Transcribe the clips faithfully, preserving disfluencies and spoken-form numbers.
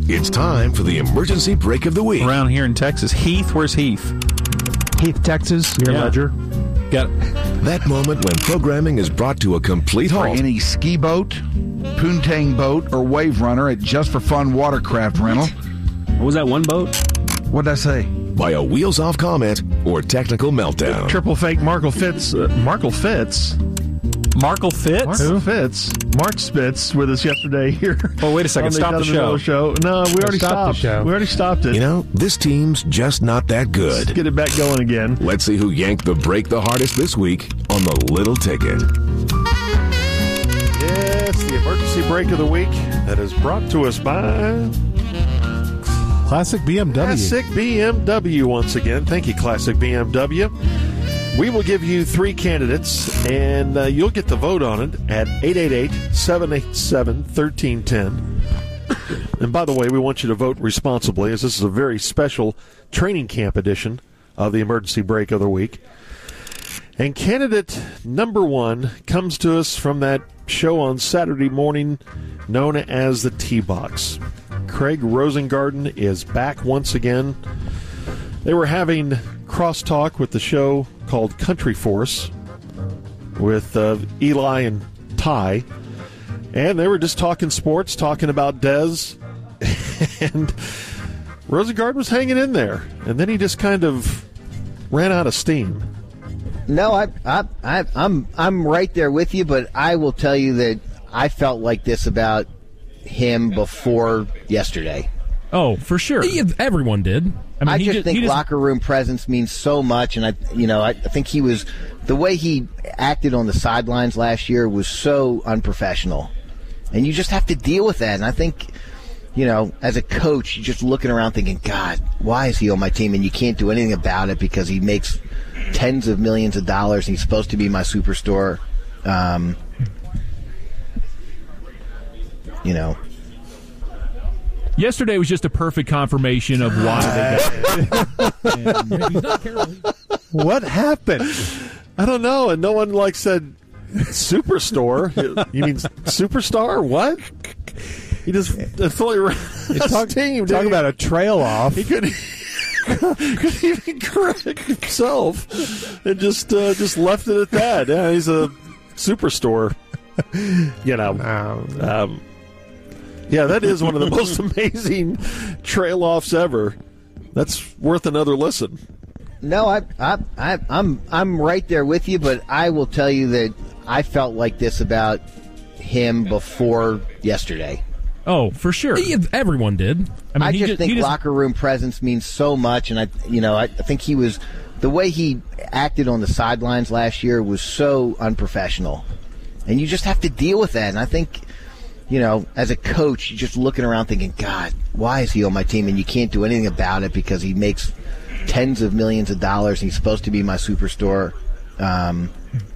It's time for the emergency break of the week. Around here in Texas. Heath, where's Heath? Heath, Texas, near Yeah. Ledger. Got it. That moment when programming is brought to a complete For halt. any ski boat, poontang boat, or wave runner at Just for Fun Watercraft Rental. What was that one boat? What'd I say? By a wheels-off comment or technical meltdown. Triple fake Markle Fitz. Uh, Markle Fitz. Markle Fitz? Markle Fitz. Mark Spitz with us yesterday here. Oh, wait a second. on Stop the Dunn and show. Miller show. No, we already Stop the stopped. show. We already stopped it. You know, this team's just not that Let's good. get it back going again. Let's see who yanked the break the hardest this week on the Little Ticket. Yes, the emergency break of the week that is brought to us by Classic B M W. Classic B M W once again. Thank you, Classic B M W. We will give you three candidates, and uh, you'll get the vote on it at eight eight eight, seven eight seven, one three one zero. And by the way, we want you to vote responsibly, as this is a very special training camp edition of the emergency break of the week. And candidate number one comes to us from that show on Saturday morning known as the T-Box. Craig Rosengarten is back once again. They were having crosstalk with the show called Country Force with uh, Eli and Ty, and they were just talking sports, talking about Dez, and Rosengarten was hanging in there, and then he just kind of ran out of steam. No, I, I, I, I'm, I'm right there with you, but I will tell you that I felt like this about him before yesterday. Oh, for sure. Yeah, everyone did. I, mean, I he just just, think he just, locker room presence means so much, and I, you know, I, I think he was the way he acted on the sidelines last year was so unprofessional, and you just have to deal with that. And I think, you know, as a coach, you're just looking around thinking, God, why is he on my team? And you can't do anything about it because he makes tens of millions of dollars. And he's supposed to be my superstar. Um, you know. Yesterday was just a perfect confirmation of why they got it. What happened? I don't know, and no one like said superstore. You mean superstar? What? He just fully ran his Talk, team. talk He- about a trail off. He couldn't, couldn't even correct himself, and just uh, just left it at that. Yeah, he's a superstore. You know. Um, Um, yeah, that is one of the most amazing trail offs ever. That's worth another listen. No, I, I, I, I'm, I'm right there with you, but I will tell you that I felt like this about him before yesterday. Oh, for sure. Yeah, everyone did. I, mean, I he just just, think he just, locker room presence means so much, and I, you know, I, I think he was the way he acted on the sidelines last year was so unprofessional, and you just have to deal with that. And I think, you know, as a coach, you're just looking around thinking, God, why is he on my team? And you can't do anything about it because he makes tens of millions of dollars. And he's supposed to be my superstar. Um,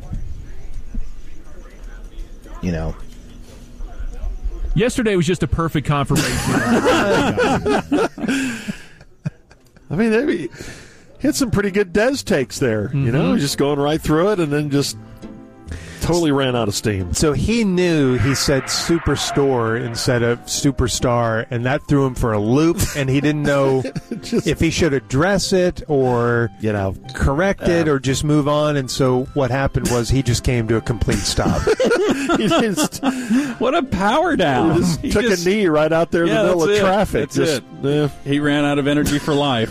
you know. yesterday was just a perfect confirmation. I mean, maybe hit some pretty good Dez takes there. You know, just going right through it, and then just totally ran out of steam. So he knew he said superstore instead of superstar, and that threw him for a loop, and he didn't know Just- if he should address it or You know, correct it or just move on. And so what happened was he just came to a complete stop. he just, What a power down. he just He took just- a knee right out there in Yeah, the middle of that's it. traffic. That's just, it. eh. He ran out of energy for life.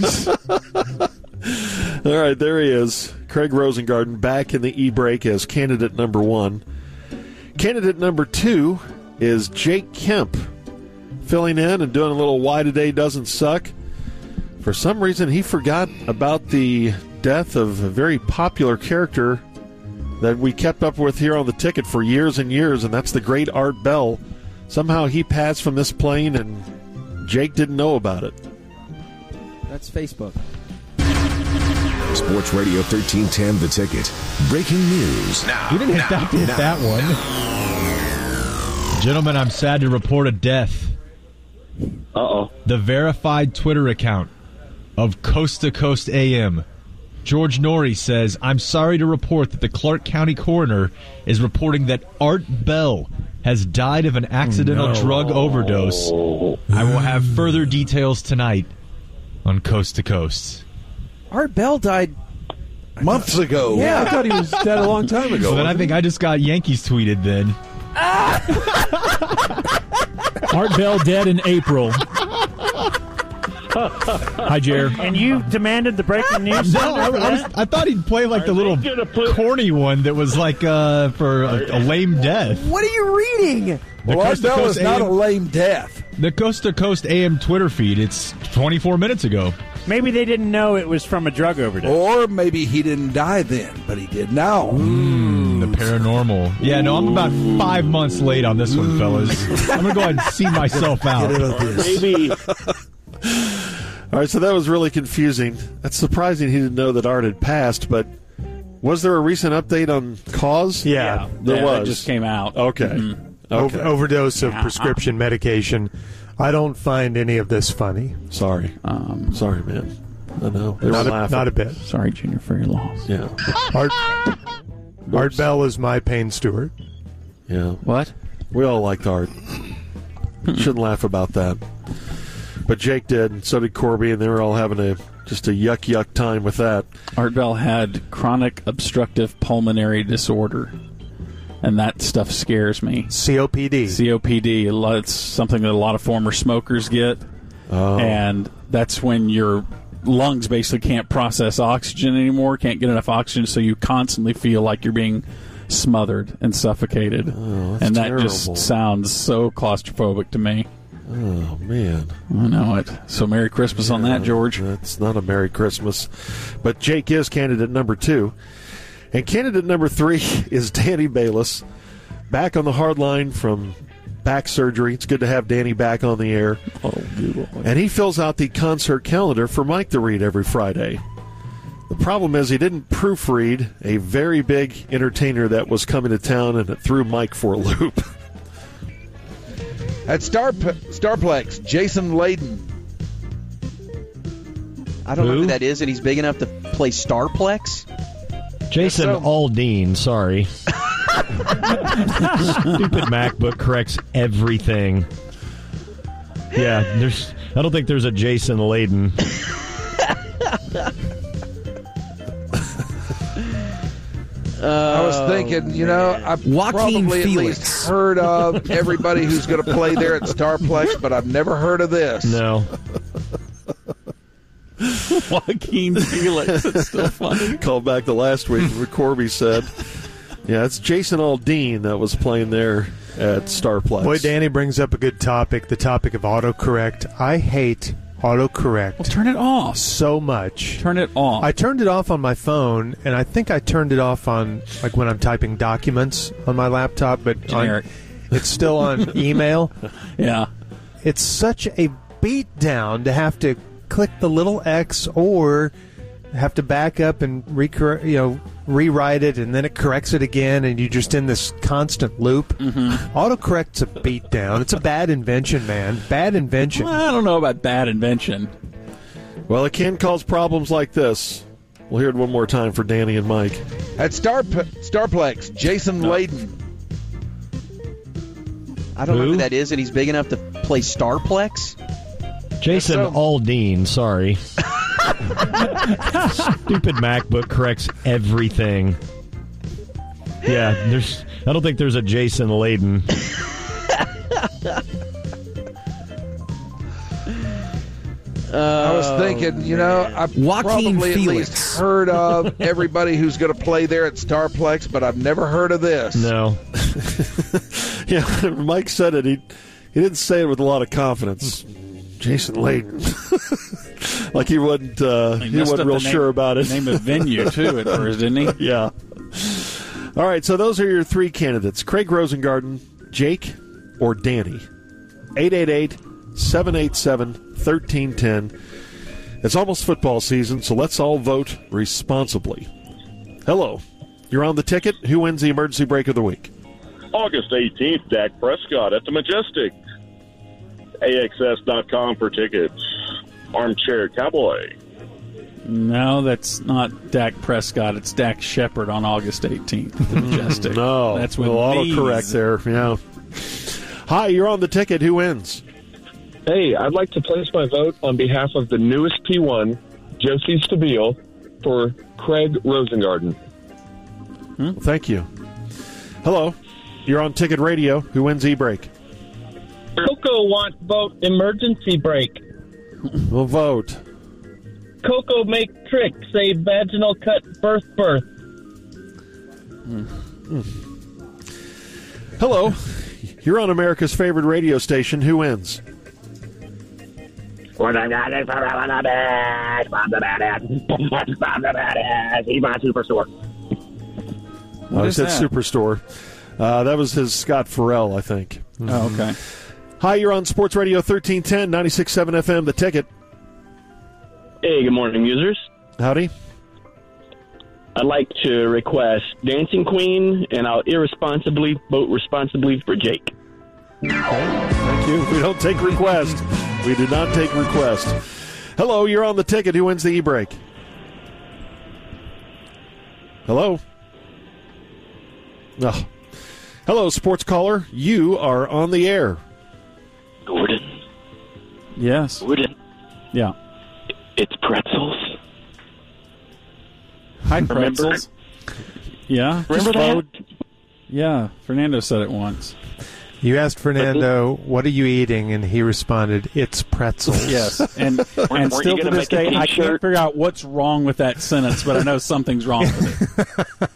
All right, there he is. Craig Rosengarten back in the e-break as candidate number one. Candidate number two is Jake Kemp, filling in and doing a little Why Today Doesn't Suck. For some reason, he forgot about the death of a very popular character that we kept up with here on the ticket for years and years, and that's the great Art Bell. Somehow he passed from this plane, and Jake didn't know about it. That's Facebook. Sports Radio thirteen ten, The Ticket. Breaking news. Now, We didn't hit, now, that, hit now. that one. Gentlemen, I'm sad to report a death. Uh-oh. The verified Twitter account of Coast to Coast A M George Norrie says, I'm sorry to report that the Clark County coroner is reporting that Art Bell has died of an accidental No. drug overdose. I will have further details tonight on Coast to Coast. Art Bell died months ago. Yeah, I thought he was dead a long time ago. So then I think I just got Yankees tweeted then. Art Bell dead in April. Hi, Jer. And you demanded the breaking news? No, I, I, was, I thought he'd play like the little corny one that was like uh, for a, a lame death. What are you reading? Well, Art Bell is not a lame death. The Coast to Coast A M Twitter feed, it's twenty-four minutes ago. Maybe they didn't know it was from a drug overdose. Or maybe he didn't die then, but he did now. Mm, the paranormal. Yeah, no, I'm about five months late on this one, fellas. I'm going to go ahead and see myself out. Maybe. All right, so that was really confusing. That's surprising he didn't know that Art had passed, but was there a recent update on cause? Yeah, there yeah, was. It just came out. Okay. Mm-hmm. Okay. Over, overdose of Yeah. prescription medication. I don't find any of this funny. Sorry. Um, Sorry, man. I know. They Not were a, laughing. not a bit. Sorry, Junior, for your loss. Yeah. Art, Art Bell is my Payne Stewart. Yeah. What? We all liked Art. Shouldn't laugh about that. But Jake did, and so did Corby, and they were all having a just a yuck yuck time with that. Art Bell had chronic obstructive pulmonary disorder, and that stuff scares me. C O P D. C O P D. a lot- It's something that a lot of former smokers get, Oh. and that's when your lungs basically can't process oxygen anymore, can't get enough oxygen, so you constantly feel like you're being smothered and suffocated. Oh, that's and that terrible. just sounds so claustrophobic to me. Oh, man. I know it. So Merry Christmas on that, George. That's not a Merry Christmas. But Jake is candidate number two. And candidate number three is Danny Bayless, back on the hard line from back surgery. It's good to have Danny back on the air. Oh, good. And he fills out the concert calendar for Mike to read every Friday. The problem is he didn't proofread a very big entertainer that was coming to town, and it threw Mike for a loop. At Star Starplex, Jason Layden. I don't know Who? who that is, and he's big enough to play Starplex. Jason so. Aldean, sorry. Stupid MacBook corrects everything. Yeah, there's. I don't think there's a Jason Layden. I was thinking, you know, I've Joaquin probably at Felix. least heard of everybody who's going to play there at Starplex, but I've never heard of this. No. Joaquin Felix. It's still funny. Call back to last week where Corby said, yeah, it's Jason Aldean that was playing there at Starplex. Boy, Danny brings up a good topic, the topic of autocorrect. I hate autocorrect Well, turn it off. so much. Turn it off. I turned it off on my phone, and I think I turned it off on, like, when I'm typing documents on my laptop, but on, Generic. it's still on email. Yeah. It's such a beatdown to have to click the little X or have to back up and recor- you know, rewrite it, and then it corrects it again, and you're just in this constant loop. Mm-hmm. Autocorrect's a beatdown. It's a bad invention, man. Bad invention. Well, I don't know about bad invention. Well, it can cause problems like this. We'll hear it one more time for Danny and Mike. At Star Starplex, Jason Layden. I don't know Who? who that is, and he's big enough to play Starplex. Jason so. Aldean, sorry. Stupid MacBook corrects everything. Yeah, there's. I don't think there's a Jason Layden. I was thinking, you know, I've Joaquin probably at Felix. least heard of everybody who's going to play there at Starplex, but I've never heard of this. No. Yeah, Mike said it. He he didn't say it with a lot of confidence. Jason Layden. Like he wasn't uh, he, messed wasn't up real the name- sure about it. Name of venue, too, at first, didn't he? Yeah. All right, so those are your three candidates. Craig Rosengarten, Jake, or Danny. eight eight eight, seven eight seven, one three one zero. It's almost football season, so let's all vote responsibly. Hello. You're on the ticket. Who wins the emergency break of the week? August eighteenth, Dak Prescott at the Majestic. A X S dot com for tickets. Armchair Cowboy. No, that's not Dak Prescott. It's Dak Shepard on August eighteenth. The Majestic. No, that's with we'll these. autocorrect there. Yeah. Hi, you're on the ticket. Who wins? Hey, I'd like to place my vote on behalf of the newest P one, Josie Stabile, for Craig Rosengarten. Hmm? Thank you. Hello, you're on Ticket Radio. Who wins E-Break? Coco wants vote emergency break. We'll vote. Coco make trick, say vaginal cut birth birth. Hmm. Hello, you're on America's favorite radio station. Who wins? He's my Superstore. Oh, he is said that? Superstore. Uh, that was his Scott Farrell, I think. Oh, okay. Hi, you're on Sports Radio thirteen ten, ninety-six point seven F M, The Ticket. Hey, good morning, users. Howdy. I'd like to request Dancing Queen, and I'll irresponsibly vote responsibly for Jake. Okay, thank you. We don't take requests. We do not take requests. Hello, you're on the ticket. Who wins the e-break? Hello? Oh. Hello, sports caller. You are on the air. Gordon. Yes. Gordon. Yeah. It's pretzels. Hi, Remember? pretzels. Yeah. Remember just that? vote. Yeah. Fernando said it once. You asked Fernando, what are you eating? And he responded, it's pretzels. Yes. And, and Weren't you still to gonna this make a day, I can't t-shirt? figure out what's wrong with that sentence, but I know something's wrong with it.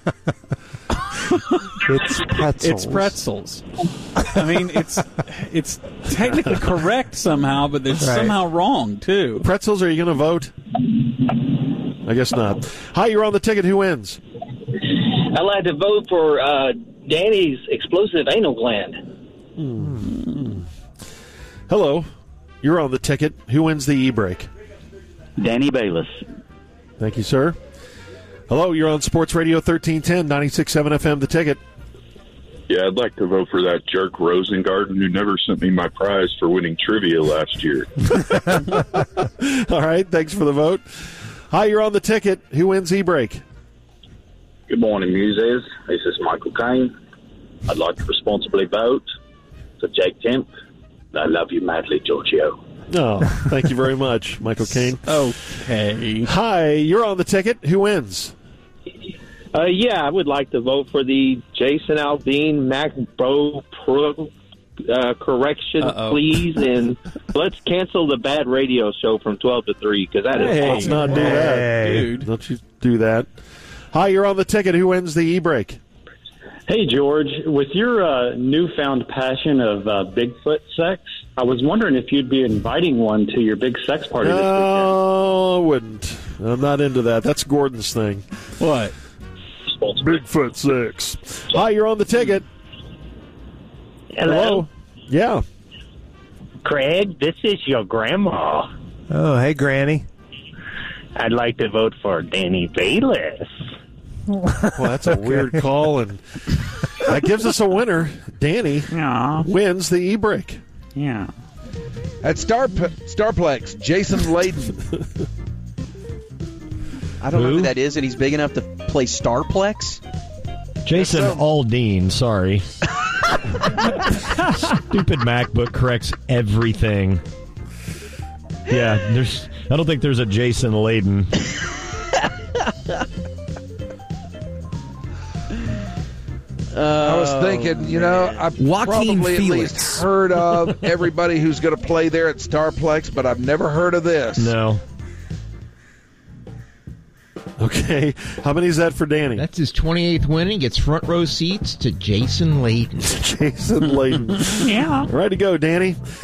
It's pretzels. It's pretzels. I mean, it's it's technically correct somehow, but it's Right. somehow wrong, too. Pretzels, are you going to vote? I guess not. Hi, you're on the ticket. Who wins? I'd like to vote for uh, Danny's explosive anal gland. Hmm. Hello, you're on the ticket. Who wins the e-break? Danny Bayless. Thank you, sir. Hello, you're on Sports Radio thirteen ten, ninety-six point seven F M, The Ticket. Yeah, I'd like to vote for that jerk Rosengarten who never sent me my prize for winning trivia last year. All right, thanks for the vote. Hi, you're on the ticket. Who wins e-break? Good morning, muses. This is Michael Caine. I'd like to responsibly vote for Jake Temp. I love you madly, Giorgio. Oh, thank you very much, Michael Caine. Okay. Hi, you're on the ticket. Who wins? Uh, yeah, I would like to vote for the Jason Aldean Mac Bro Pro uh, correction, Uh-oh. please, and let's cancel the bad radio show from twelve to three because that is Hey, let's awesome. not do that. Hey. Dude, don't you do that. Hi, you're on the ticket. Who wins the e-break? Hey, George, with your uh, newfound passion of uh, Bigfoot sex, I was wondering if you'd be inviting one to your big sex party this weekend. No, I wouldn't. I'm not into that. That's Gordon's thing. What? Bigfoot six. Hi, you're on the ticket. Hello. Yeah. Craig, this is your grandma. Oh, hey, Granny. I'd like to vote for Danny Bayless. Well, that's a weird call, and that gives us a winner. Danny Yeah. wins the e-break. Yeah. At Star Starplex, Jason Layden. I don't know Who? who that is, and he's big enough to play Starplex. Jason Aldean, sorry. Stupid MacBook corrects everything. Yeah, there's. I don't think there's a Jason Layden. I was thinking, you know, I've Joaquin probably at Felix. least heard of everybody who's going to play there at Starplex, but I've never heard of this. No. Okay. How many is that for Danny? That's his twenty-eighth win. He gets front row seats to Jason Layden. Jason Layden. Yeah. All right to go, Danny.